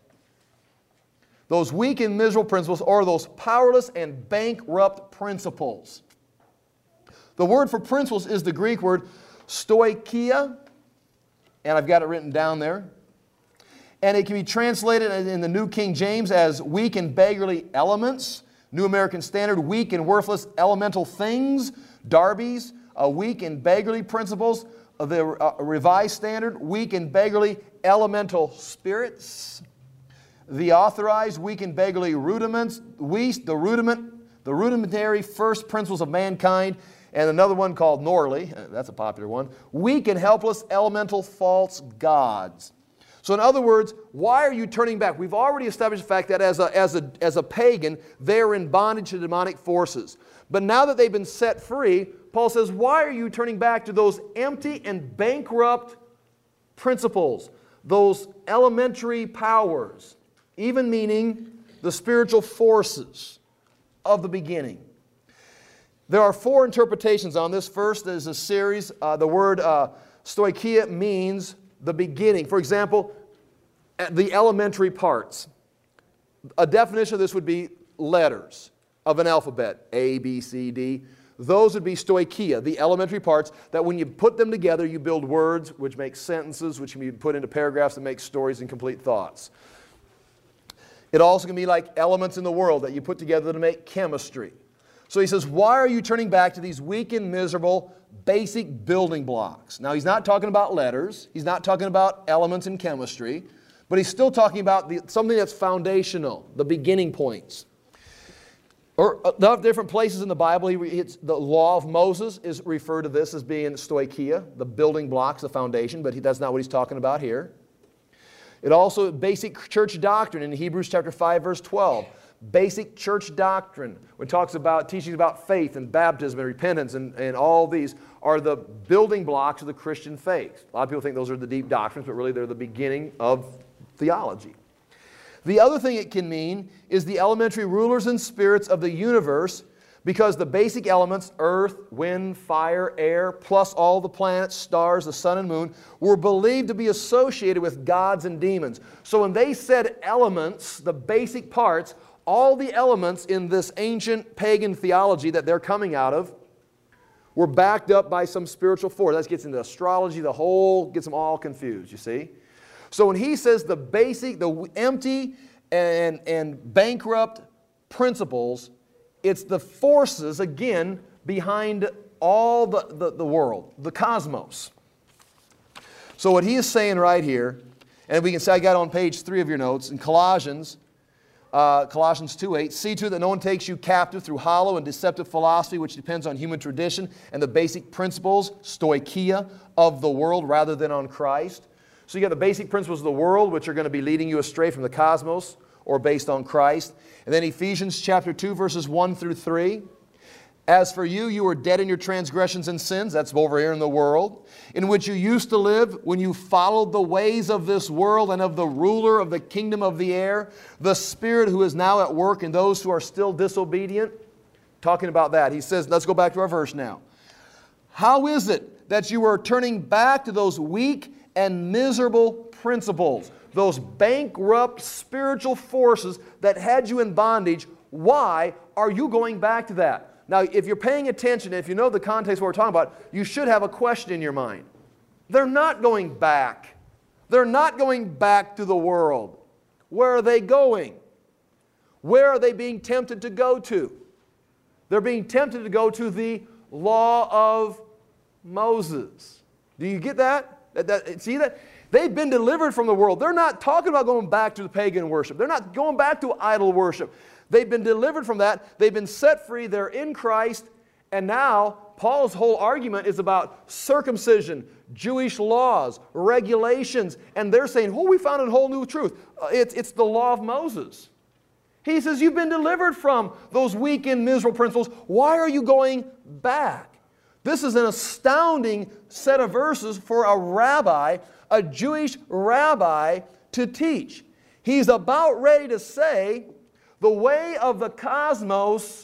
Those weak and miserable principles are those powerless and bankrupt principles. The word for principles is the Greek word stoicheia, and I've got it written down there. And it can be translated in the New King James as weak and beggarly elements. New American Standard, weak and worthless elemental things. Darby's, uh, weak and beggarly principles. Uh, the uh, Revised Standard, weak and beggarly elemental spirits. The Authorized, weak and beggarly rudiments. Wuest, the rudiment, the rudimentary first principles of mankind. And another one called Norley, that's a popular one. Weak and helpless elemental false gods. So in other words, why are you turning back? We've already established the fact that as a, as a, as a pagan, they're in bondage to demonic forces. But now that they've been set free, Paul says, why are you turning back to those empty and bankrupt principles, those elementary powers, even meaning the spiritual forces of the beginning. There are four interpretations on this. First is a series. Uh, the word uh, stoicheia means the beginning. For example, the elementary parts. A definition of this would be letters of an alphabet, A, B, C, D. Those would be stoicheia, the elementary parts that when you put them together, you build words which make sentences, which can be put into paragraphs that make stories and complete thoughts. It also can be like elements in the world that you put together to make chemistry. So he says, why are you turning back to these weak and miserable basic building blocks? Now he's not talking about letters. He's not talking about elements in chemistry. But he's still talking about the, something that's foundational, the beginning points. Or a lot of different places in the Bible, he, it's, the law of Moses is referred to this as being stoicheia, the building blocks, the foundation, but he, that's not what he's talking about here. It also, basic church doctrine in Hebrews chapter five, verse twelve. Basic church doctrine, when it talks about teaching about faith and baptism and repentance and, and all these are the building blocks of the Christian faith. A lot of people think those are the deep doctrines, but really they're the beginning of theology. The other thing it can mean is the elementary rulers and spirits of the universe, because the basic elements, earth, wind, fire, air, plus all the planets, stars, the sun and moon, were believed to be associated with gods and demons. So when they said elements, the basic parts, all the elements in this ancient pagan theology that they're coming out of were backed up by some spiritual force. That gets into astrology, the whole, gets them all confused, you see. So when he says the basic, the empty and, and bankrupt principles, it's the forces, again, behind all the, the, the world, the cosmos. So what he is saying right here, and we can say, I got it on page three of your notes, in Colossians, uh, Colossians two eight, see to it that no one takes you captive through hollow and deceptive philosophy, which depends on human tradition and the basic principles, stoicheia, of the world rather than on Christ. So you got the basic principles of the world, which are going to be leading you astray from the cosmos, or based on Christ. And then Ephesians chapter two, verses one through three. As for you, you were dead in your transgressions and sins, that's over here in the world, in which you used to live when you followed the ways of this world and of the ruler of the kingdom of the air, the Spirit who is now at work in those who are still disobedient. Talking about that, he says, let's go back to our verse now. How is it that you are turning back to those weak and miserable principles, those bankrupt spiritual forces that had you in bondage? Why are you going back to that? Now, if you're paying attention, if you know the context of what we're talking about, you should have a question in your mind. They're not going back. They're not going back to the world. Where are they going? Where are they being tempted to go to? They're being tempted to go to the law of Moses. Do you get that? that, that see that? They've been delivered from the world. They're not talking about going back to the pagan worship. They're not going back to idol worship. They've been delivered from that. They've been set free. They're in Christ. And now, Paul's whole argument is about circumcision, Jewish laws, regulations. And they're saying, oh, we found a whole new truth. Uh, it's, it's the law of Moses. He says, you've been delivered from those weak and miserable principles. Why are you going back? This is an astounding set of verses for a rabbi, a Jewish rabbi, to teach. He's about ready to say, the way of the cosmos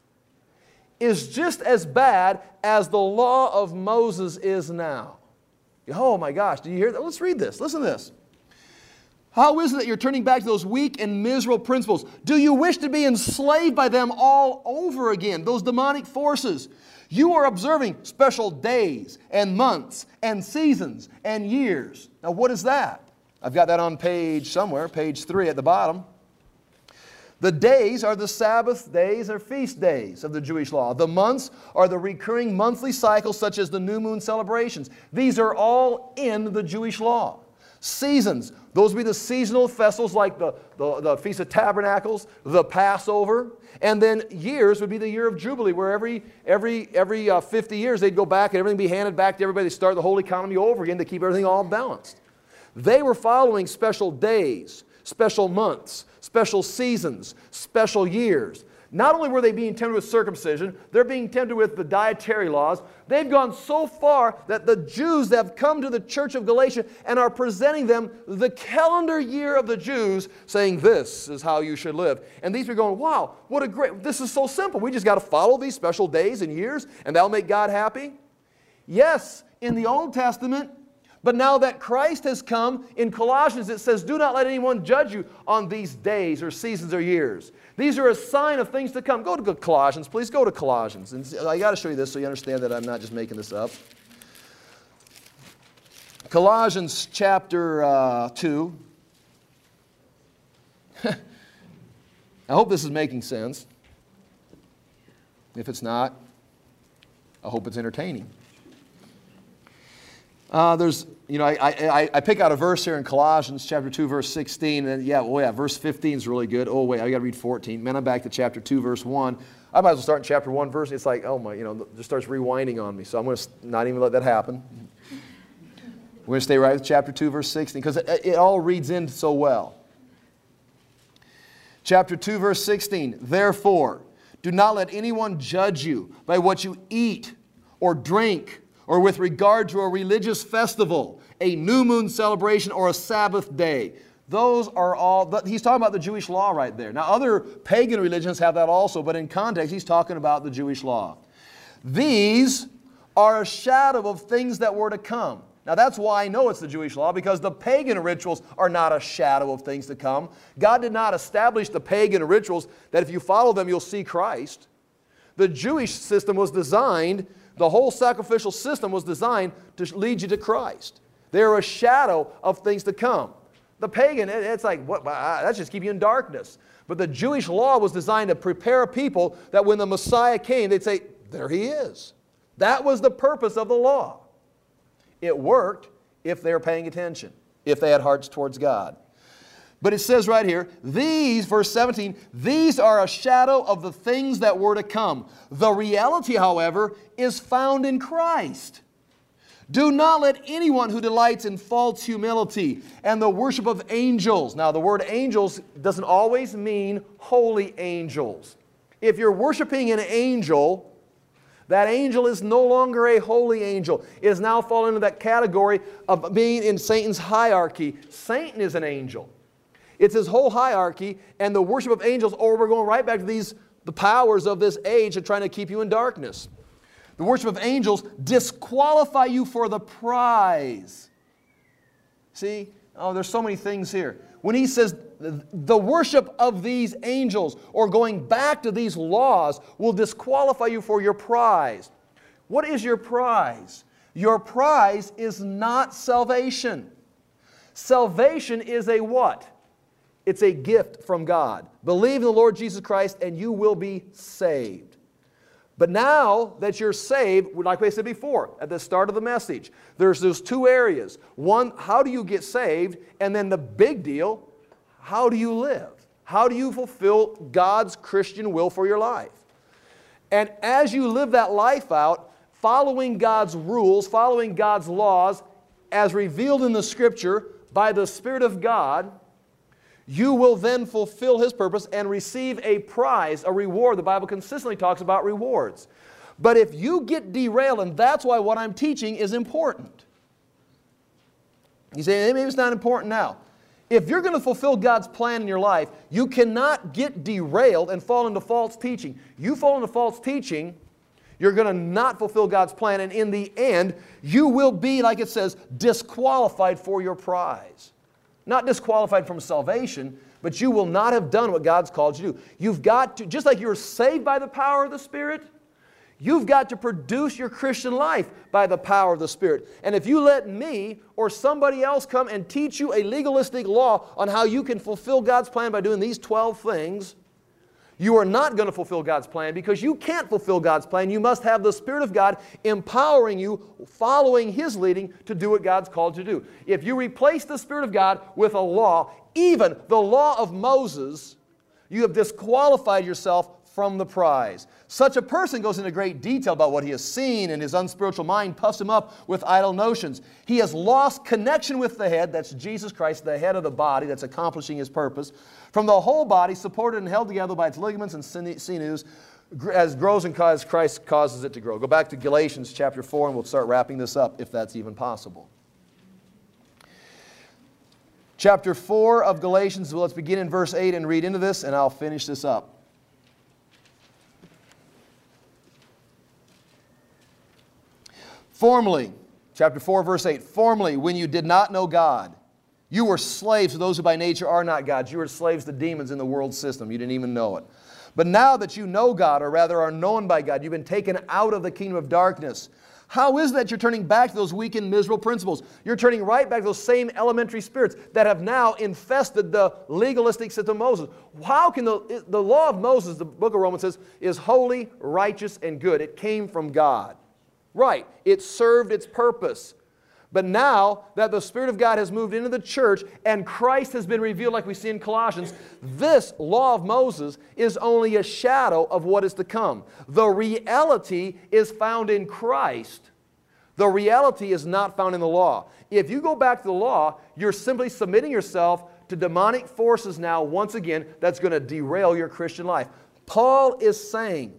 is just as bad as the law of Moses is now. Oh my gosh, do you hear that? Let's read this. Listen to this. How is it that you're turning back to those weak and miserable principles? Do you wish to be enslaved by them all over again, those demonic forces? You are observing special days and months and seasons and years. Now what is that? I've got that on page somewhere, page three at the bottom. The days are the Sabbath days or feast days of the Jewish law. The months are the recurring monthly cycles such as the new moon celebrations. These are all in the Jewish law. Seasons, those would be the seasonal festivals like the, the, the Feast of Tabernacles, the Passover. And then years would be the year of Jubilee, where every, every, every uh, fifty years they'd go back and everything be handed back to everybody. They start the whole economy over again to keep everything all balanced. They were following special days, special months, special seasons, special years. Not only were they being tempted with circumcision, they're being tempted with the dietary laws. They've gone so far that the Jews that have come to the church of Galatia and are presenting them the calendar year of the Jews, saying this is how you should live. And these are going, wow, what a great, this is so simple. We just got to follow these special days and years and that'll make God happy. Yes, in the Old Testament, but now that Christ has come, in Colossians it says, do not let anyone judge you on these days or seasons or years. These are a sign of things to come. Go to Colossians, please. Go to Colossians. And I got to show you this so you understand that I'm not just making this up. Colossians chapter uh, two. I hope this is making sense. If it's not, I hope it's entertaining. Uh, there's, you know, I, I, I pick out a verse here in Colossians chapter two, verse sixteen, and yeah, oh yeah, verse fifteen is really good. Oh wait, I got to read fourteen. Man, I'm back to chapter two, verse one. I might as well start in chapter one, verse. It's like, oh my, you know, it just starts rewinding on me. So I'm going to not even let that happen. We're going to stay right with chapter two, verse sixteen, because it, it all reads in so well. Chapter two, verse sixteen. Therefore, do not let anyone judge you by what you eat or drink, or with regard to a religious festival, a new moon celebration, or a Sabbath day. Those are all, he's talking about the Jewish law right there. Now other pagan religions have that also, but in context he's talking about the Jewish law. These are a shadow of things that were to come. Now that's why I know it's the Jewish law, because the pagan rituals are not a shadow of things to come. God did not establish the pagan rituals that if you follow them you'll see Christ. The Jewish system was designed, the whole sacrificial system was designed to lead you to Christ. They're a shadow of things to come. The pagan, it's like, what, that's just keep you in darkness. But the Jewish law was designed to prepare people that when the Messiah came, they'd say, there he is. That was the purpose of the law. It worked if they were paying attention, if they had hearts towards God. But it says right here, these, verse seventeen, these are a shadow of the things that were to come. The reality, however, is found in Christ. Do not let anyone who delights in false humility and the worship of angels. Now, the word angels doesn't always mean holy angels. If you're worshiping an angel, that angel is no longer a holy angel. It is now fallen into that category of being in Satan's hierarchy. Satan is an angel. It's his whole hierarchy, and the worship of angels, or we're going right back to these, the powers of this age of trying to keep you in darkness. The worship of angels disqualify you for the prize. See? Oh, there's so many things here. When he says the worship of these angels, or going back to these laws, will disqualify you for your prize. What is your prize? Your prize is not salvation. Salvation is a what? It's a gift from God. Believe in the Lord Jesus Christ and you will be saved. But now that you're saved, like we said before at the start of the message, there's those two areas. One, how do you get saved? And then the big deal, how do you live? How do you fulfill God's Christian will for your life? And as you live that life out, following God's rules, following God's laws, as revealed in the Scripture by the Spirit of God, you will then fulfill His purpose and receive a prize, a reward. The Bible consistently talks about rewards. But if you get derailed, and that's why what I'm teaching is important. You say, maybe it's not important now. If you're going to fulfill God's plan in your life, you cannot get derailed and fall into false teaching. You fall into false teaching, you're going to not fulfill God's plan, and in the end, you will be, like it says, disqualified for your prize. Not disqualified from salvation, but you will not have done what God's called you to do. You've got to, just like you're saved by the power of the Spirit, you've got to produce your Christian life by the power of the Spirit. And if you let me or somebody else come and teach you a legalistic law on how you can fulfill God's plan by doing these twelve things, you are not going to fulfill God's plan, because you can't fulfill God's plan. You must have the Spirit of God empowering you, following His leading to do what God's called you to do. If you replace the Spirit of God with a law, even the law of Moses, you have disqualified yourself from the prize. Such a person goes into great detail about what he has seen, and his unspiritual mind puffs him up with idle notions. He has lost connection with the head, that's Jesus Christ, the head of the body that's accomplishing his purpose, from the whole body, supported and held together by its ligaments and sinews, as grows and as Christ causes it to grow. Go back to Galatians chapter four, and we'll start wrapping this up, if that's even possible. Chapter four of Galatians, well, let's begin in verse eight and read into this, and I'll finish this up. Formerly, chapter four, verse eight, formerly, when you did not know God, you were slaves to those who by nature are not gods. You were slaves to demons in the world system. You didn't even know it. But now that you know God, or rather are known by God, you've been taken out of the kingdom of darkness. How is that you're turning back to those weak and miserable principles? You're turning right back to those same elementary spirits that have now infested the legalistic system of Moses. How can the, the law of Moses, the book of Romans says, is holy, righteous, and good? It came from God. Right, it served its purpose. But now that the Spirit of God has moved into the church and Christ has been revealed like we see in Colossians, this law of Moses is only a shadow of what is to come. The reality is found in Christ. The reality is not found in the law. If you go back to the law, you're simply submitting yourself to demonic forces now, once again, that's going to derail your Christian life. Paul is saying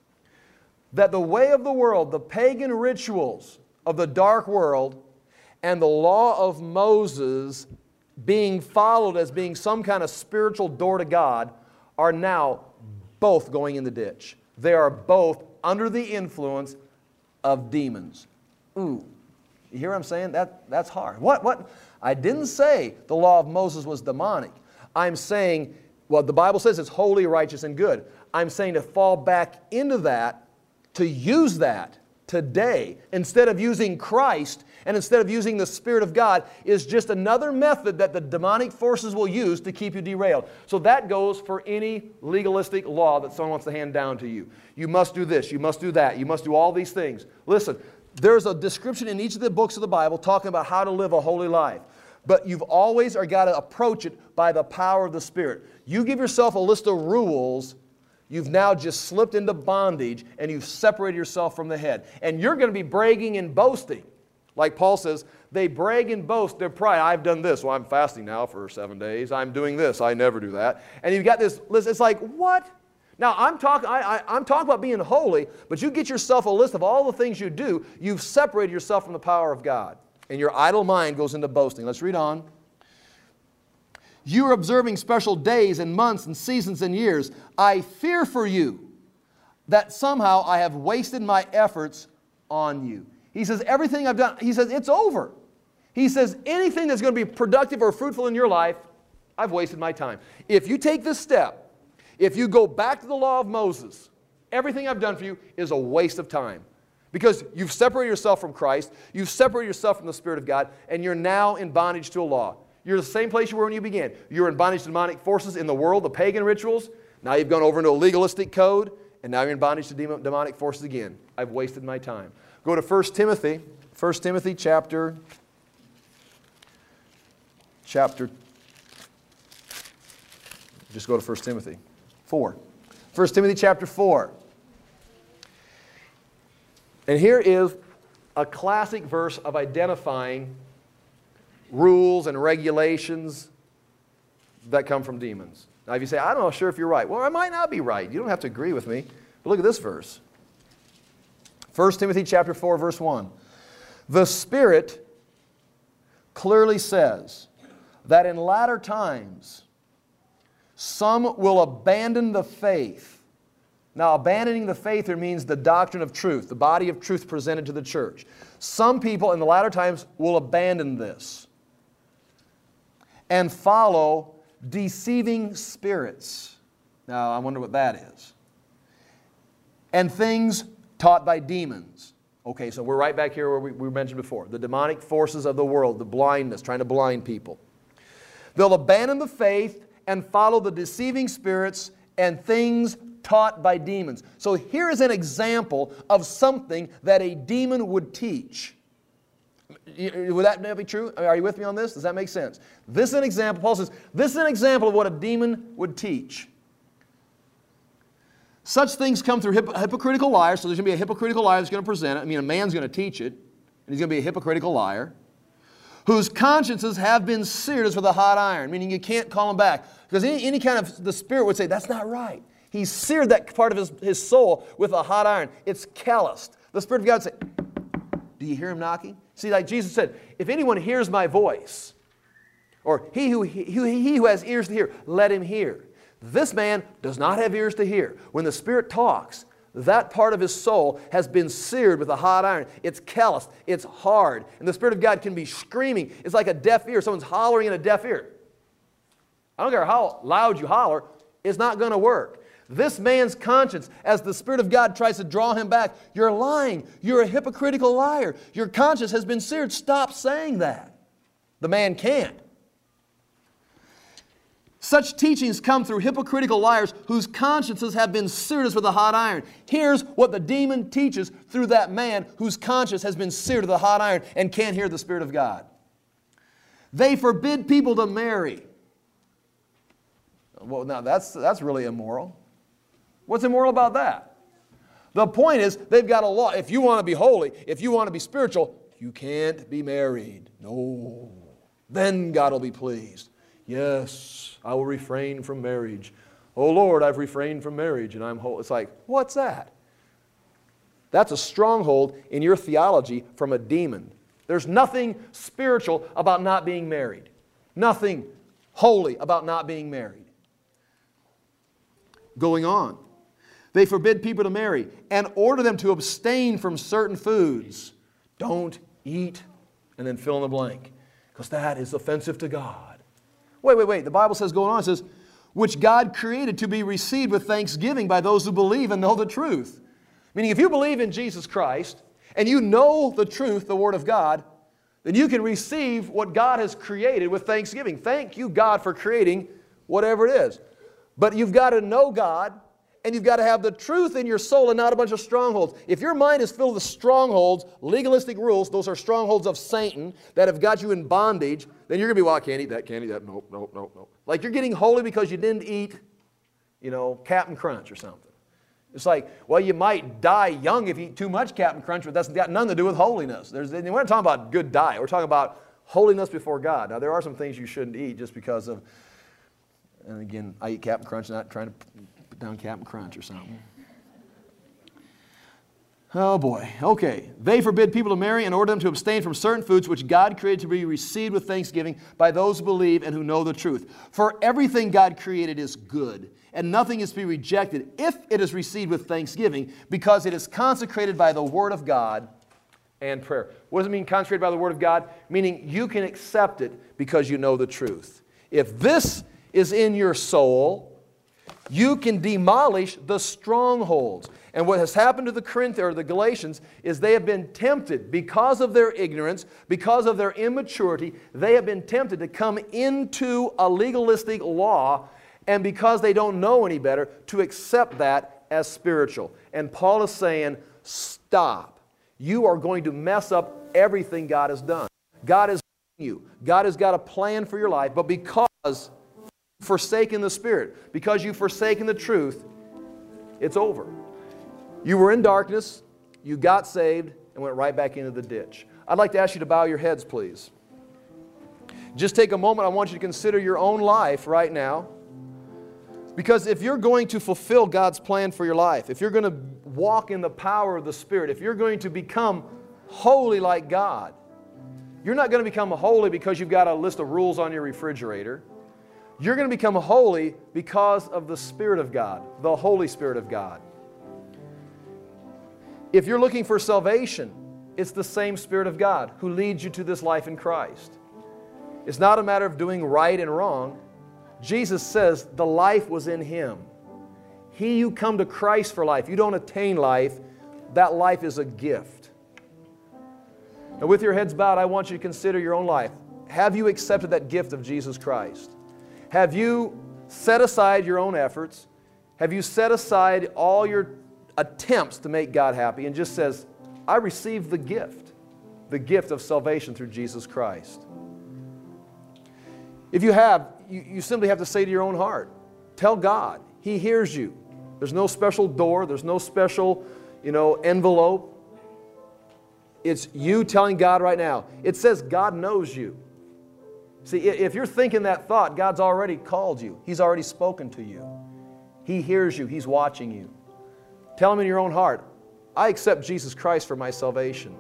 that the way of the world, the pagan rituals of the dark world, and the law of Moses being followed as being some kind of spiritual door to God are now both going in the ditch. They are both under the influence of demons. Ooh, you hear what I'm saying? That, that's hard. What, what? I didn't say the law of Moses was demonic. I'm saying, well, the Bible says it's holy, righteous, and good. I'm saying to fall back into that, to use that today, instead of using Christ and instead of using the Spirit of God, is just another method that the demonic forces will use to keep you derailed. So that goes for any legalistic law that someone wants to hand down to you. You must do this, you must do that, you must do all these things. Listen, there's a description in each of the books of the Bible talking about how to live a holy life. But you've always got to approach it by the power of the Spirit. You give yourself a list of rules, you've now just slipped into bondage and you've separated yourself from the head. And you're going to be bragging and boasting. Like Paul says, they brag and boast their pride. I've done this. Well, I'm fasting now for seven days. I'm doing this. I never do that. And you've got this list. It's like, what? Now, I'm talking I, I, I'm talking about being holy, but you get yourself a list of all the things you do. You've separated yourself from the power of God. And your idle mind goes into boasting. Let's read on. You are observing special days and months and seasons and years. I fear for you that somehow I have wasted my efforts on you. He says, everything I've done, he says, it's over. He says, anything that's going to be productive or fruitful in your life, I've wasted my time. If you take this step, if you go back to the law of Moses, everything I've done for you is a waste of time. Because you've separated yourself from Christ, you've separated yourself from the Spirit of God, and you're now in bondage to a law. You're the same place you were when you began. You were in bondage to demonic forces in the world, the pagan rituals. Now you've gone over into a legalistic code, and now you're in bondage to demonic forces again. I've wasted my time. Go to First Timothy. First Timothy chapter, chapter, just go to First Timothy four. First Timothy chapter four. And here is a classic verse of identifying rules and regulations that come from demons. Now if you say, I don't know sure if you're right. Well, I might not be right. You don't have to agree with me. But look at this verse. First Timothy chapter four, verse one. The Spirit clearly says that in latter times some will abandon the faith. Now, abandoning the faith here means the doctrine of truth, the body of truth presented to the church. Some people in the latter times will abandon this and follow deceiving spirits. Now, I wonder what that is. And things taught by demons. Okay, so we're right back here where we, we mentioned before. The demonic forces of the world, the blindness, trying to blind people. They'll abandon the faith and follow the deceiving spirits and things taught by demons. So here is an example of something that a demon would teach. Would that be true? Are you with me on this? Does that make sense? This is an example. Paul says, this is an example of what a demon would teach. Such things come through hypo hypocritical liars. So there's going to be a hypocritical liar that's going to present it. I mean, a man's going to teach it, and he's going to be a hypocritical liar, whose consciences have been seared as with a hot iron, meaning you can't call them back. Because any, any kind of, the Spirit would say, that's not right. He's seared that part of his, his soul with a hot iron. It's calloused. The Spirit of God would say, do you hear him knocking? See, like Jesus said, if anyone hears my voice, or he who, he, he who has ears to hear, let him hear. This man does not have ears to hear. When the Spirit talks, that part of his soul has been seared with a hot iron. It's calloused. It's hard. And the Spirit of God can be screaming. It's like a deaf ear. Someone's hollering in a deaf ear. I don't care how loud you holler, it's not going to work. This man's conscience, as the Spirit of God tries to draw him back, you're lying. You're a hypocritical liar. Your conscience has been seared. Stop saying that. The man can't. Such teachings come through hypocritical liars whose consciences have been seared as with a hot iron. Here's what the demon teaches through that man whose conscience has been seared with a hot iron and can't hear the Spirit of God. They forbid people to marry. Well, now that's, that's really immoral. What's immoral about that? The point is, they've got a law. If you want to be holy, if you want to be spiritual, you can't be married. No. Then God will be pleased. Yes, I will refrain from marriage. Oh Lord, I've refrained from marriage and I'm holy. It's like, what's that? That's a stronghold in your theology from a demon. There's nothing spiritual about not being married. Nothing holy about not being married. Going on. They forbid people to marry and order them to abstain from certain foods. Don't eat, and then fill in the blank, because that is offensive to God. Wait, wait, wait. The Bible says, going on, it says, which God created to be received with thanksgiving by those who believe and know the truth. Meaning, if you believe in Jesus Christ and you know the truth, the Word of God, then you can receive what God has created with thanksgiving. Thank you, God, for creating whatever it is. But you've got to know God, and you've got to have the truth in your soul and not a bunch of strongholds. If your mind is filled with strongholds, legalistic rules, those are strongholds of Satan that have got you in bondage, then you're going to be, well, I can't eat that, can't eat that, nope, nope, nope, nope. Like you're getting holy because you didn't eat, you know, Captain Crunch or something. It's like, well, you might die young if you eat too much Captain Crunch, but that's got nothing to do with holiness. There's, we're not talking about good diet. We're talking about holiness before God. Now, there are some things you shouldn't eat just because of, and again, I eat Captain Crunch, not trying to put down Captain Crunch or something. Oh boy, okay. They forbid people to marry and order them to abstain from certain foods which God created to be received with thanksgiving by those who believe and who know the truth. For everything God created is good, and nothing is to be rejected if it is received with thanksgiving, because it is consecrated by the Word of God and prayer. What does it mean, consecrated by the Word of God? Meaning you can accept it because you know the truth. If this is in your soul, you can demolish the strongholds. And what has happened to the Corinthians or the Galatians is they have been tempted because of their ignorance, because of their immaturity, they have been tempted to come into a legalistic law, and because they don't know any better, to accept that as spiritual. And Paul is saying, stop. You are going to mess up everything God has done. God has you. God has got a plan for your life, but because you've forsaken the Spirit, because you've forsaken the truth, it's over. You were in darkness, you got saved, and went right back into the ditch. I'd like to ask you to bow your heads, please. Just take a moment. I want you to consider your own life right now. Because if you're going to fulfill God's plan for your life, if you're going to walk in the power of the Spirit, if you're going to become holy like God, you're not going to become holy because you've got a list of rules on your refrigerator. You're going to become holy because of the Spirit of God, the Holy Spirit of God. If you're looking for salvation, it's the same Spirit of God who leads you to this life in Christ. It's not a matter of doing right and wrong. Jesus says the life was in Him. He who come to Christ for life, you don't attain life, that life is a gift. Now with your heads bowed, I want you to consider your own life. Have you accepted that gift of Jesus Christ? Have you set aside your own efforts? Have you set aside all your attempts to make God happy and just says, I received the gift, the gift of salvation through Jesus Christ? If you have, you, you simply have to say to your own heart, tell God. He hears you. There's no special door. There's no special, you know, envelope. It's you telling God right now. It says God knows you. See, if you're thinking that thought, God's already called you. He's already spoken to you. He hears you. He's watching you. Tell Him in your own heart, I accept Jesus Christ for my salvation.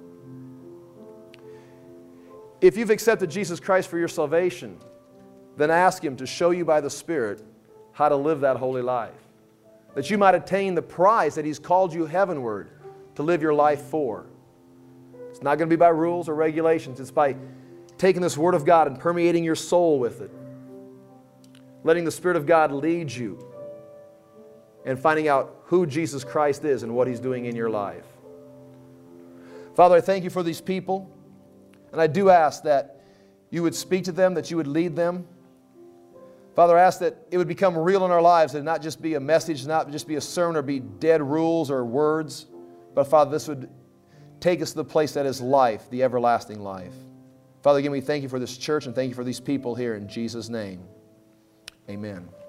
If you've accepted Jesus Christ for your salvation, then ask Him to show you by the Spirit how to live that holy life, that you might attain the prize that He's called you heavenward to live your life for. It's not going to be by rules or regulations. It's by taking this Word of God and permeating your soul with it, letting the Spirit of God lead you, and finding out who Jesus Christ is and what He's doing in your life. Father, I thank You for these people, and I do ask that You would speak to them, that You would lead them. Father, I ask that it would become real in our lives, that it not just be a message, not just be a sermon or be dead rules or words, but Father, this would take us to the place that is life, the everlasting life. Father, again, we thank You for this church and thank You for these people here in Jesus' name. Amen.